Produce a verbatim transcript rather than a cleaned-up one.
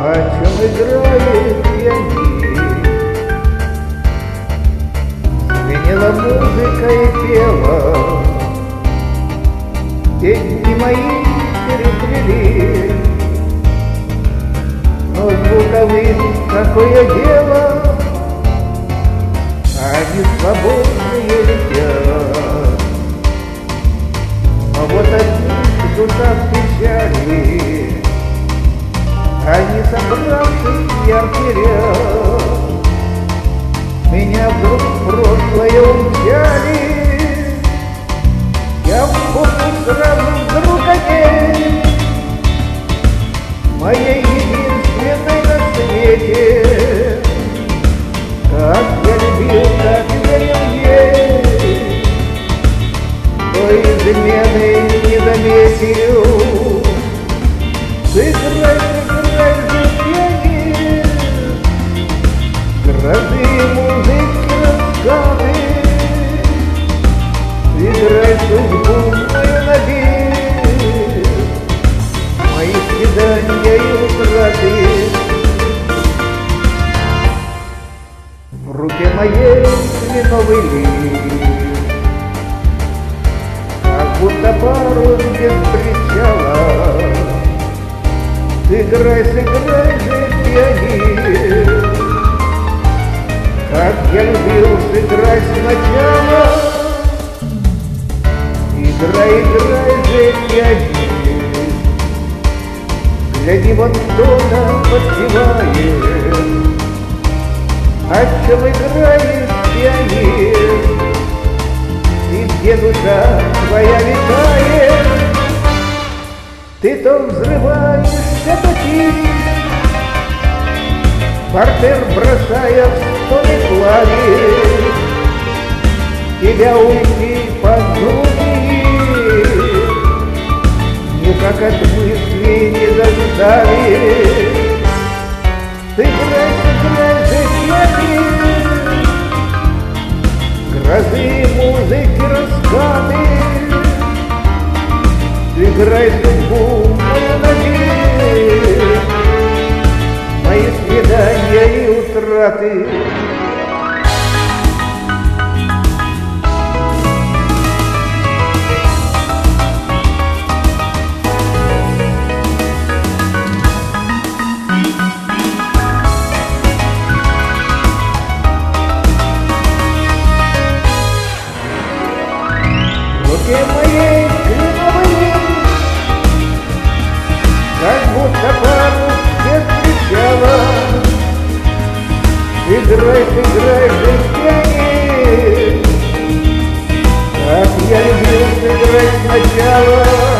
о чем играет пианист. Звенела музыка и пела, те дни мои переплели. Но звуковым какое дело, они свободные летят. Но вот одни душа в печали, они, собравшись в яркий ряд, меня вдруг в прошлое умчали. Я вспомнил сразу вдруг о ней, моей единственной на свете. Как я любил, как верил ей, той измены не заметил. Сыграй, сыграй же пианист, грозы музыки раскаты. Сыграй судьбу мою на бис, мои свидания и утраты. В руке моей кленовый лист, как будто парус без причала. Сыграй, сыграй же пианист, как я любил, сыграй сначала. Играй, играй же пианист, гляди, вот кто-то подпевает. О чем играет пианист, и где душа твоя витает. Ты то взрываешься, то тихо, партер бросая в стоны клавиш. Тебя уйти подруги никак от мысли не заставишь. Сыграй, сыграй же пианист, грозы музыки раскаты. Сыграй судьбу мою на бис, мои свидания и утраты. В руке моей кленовый лист, как будто парус без причала. Сыграй, сыграй же пианист, как я любил, сыграй сначала.